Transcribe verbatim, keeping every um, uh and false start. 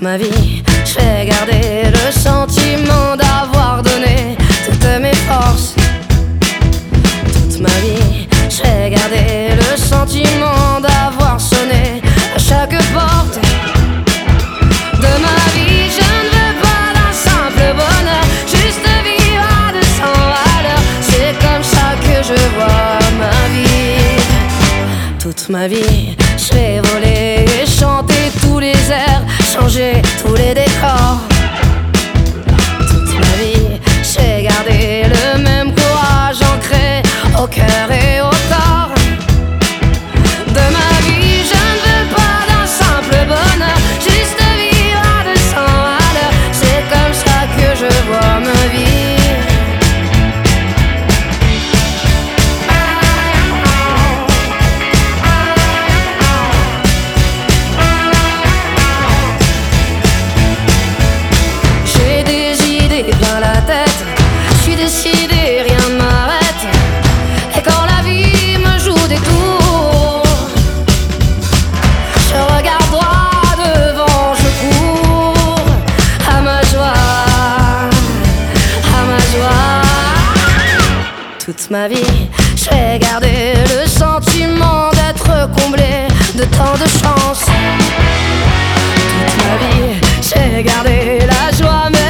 Toute ma vie, je vais garder le sentiment d'avoir donné toutes mes forces. Toute ma vie, je vais garder le sentiment d'avoir sonné à chaque porte de ma vie. Je ne veux pas d'un simple bonheur, juste vivre à deux cents à l'heure. C'est comme ça que je vois ma vie. Toute ma vie, je vais voler et chanter tous les airs, changer tous les décors. Toute ma vie, je vais garder le même courage ancré au cœur et au corps. De ma vie, je ne veux pas d'un simple bonheur, juste vivre à deux cents à l'heure. C'est comme ça que je vois ma vie. Je suis décidé, rien ne m'arrête. Et quand la vie me joue des tours, je regarde droit devant, je cours à ma joie, à ma joie. Toute ma vie, je vais garder le sentiment d'être comblé de tant de chance. Toute ma vie, je vais garder la joie.